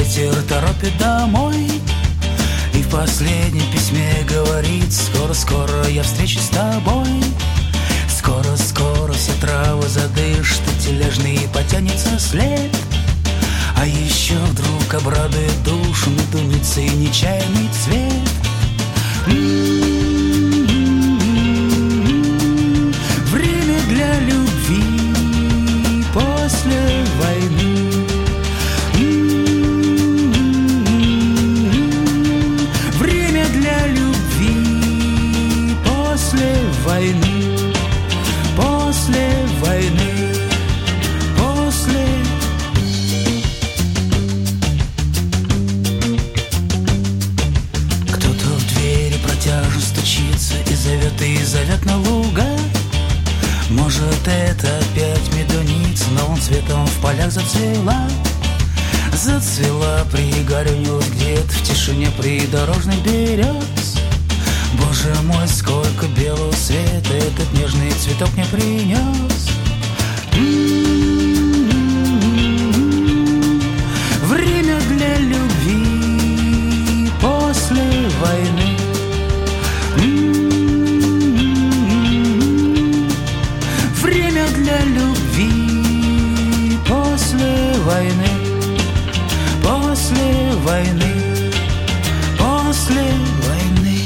ветер торопит домой. И в последнем письме говорит: скоро-скоро я встречусь с тобой. Скоро-скоро все травы задышат, и тележный потянется след. А еще вдруг обрадует душу медуницей нечаянный цвет. Время для любви после войны. Время для любви после войны. После войны. После. Кто-то в двери протяжно стучится и зовет на луга. Может, это опять медуница новым цветом в полях зацвела. Зацвела, пригорюнилась где-то в тишине придорожных берез. Боже мой, сколько белого света этот нежный цветок мне принес. Время для любви после войны. Время для любви после войны. После войны. После войны.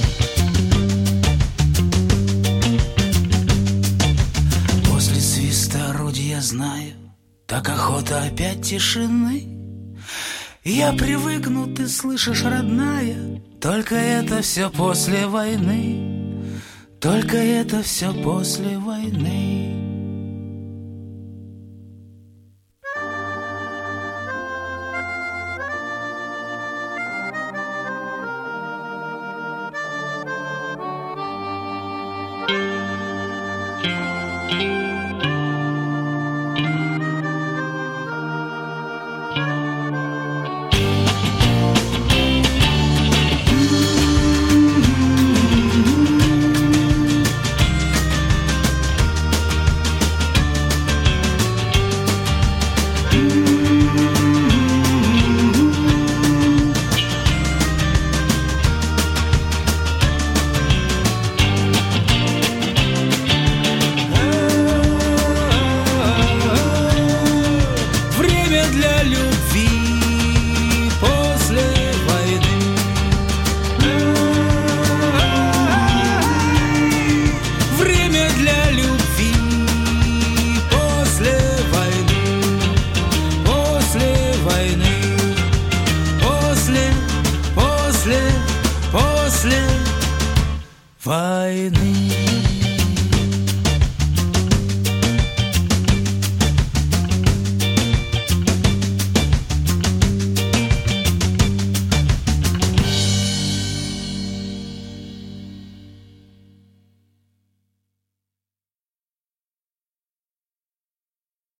После свиста орудия, знаю, так охота опять тишины. Я привыкну, ты слышишь, родная, только это все после войны. Только это все после войны. После войны.